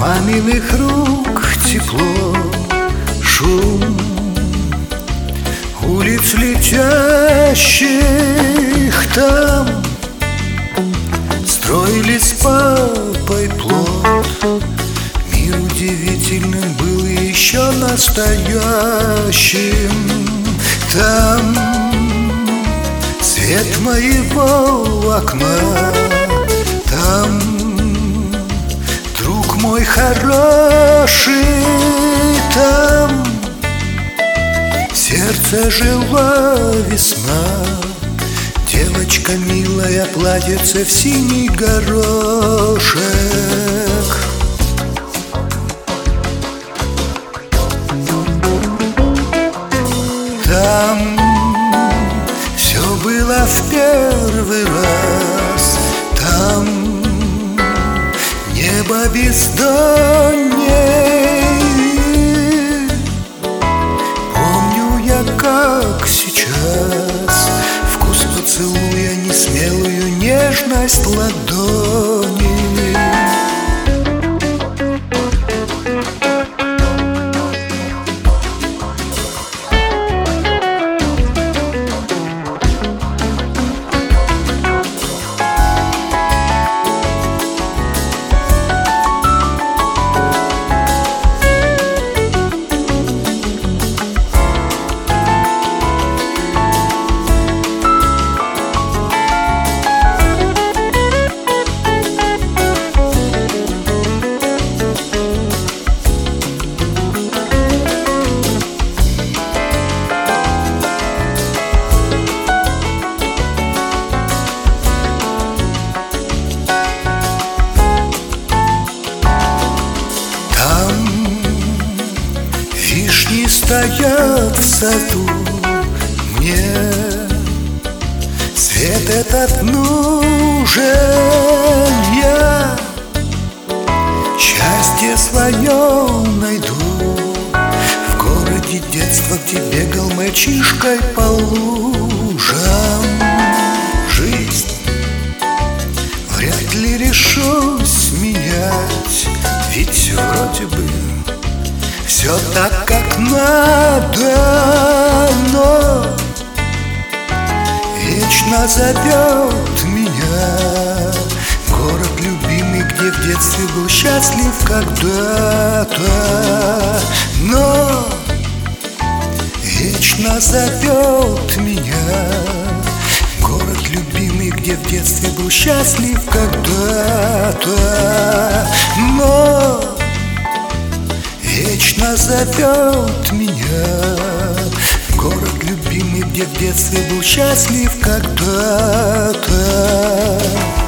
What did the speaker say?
маминых рук тепло, шум улиц летящих там. Строили с папой плод, мир удивительным был и еще настоящим. Там свет моего окна, там друг мой хороший, там в сердце жила весна. Девочка милая, платьице в синий горошек. Там все было в первый раз, там небо бездонней. Помню я, как сейчас, вкус поцелуя, несмелую нежность ладони. Вишни стоят в саду, мне свет этот нужен. Я счастье свое найду в городе детства, где бегал мальчишкой по лужам. Жизнь вряд ли решусь менять, ведь вроде бы все так, как надо, но вечно зовет меня город любимый, где в детстве был счастлив когда-то. Но вечно зовет меня город любимый, где в детстве был счастлив когда-то. Но вечно зовет меня город любимый, где в детстве был счастлив когда-то.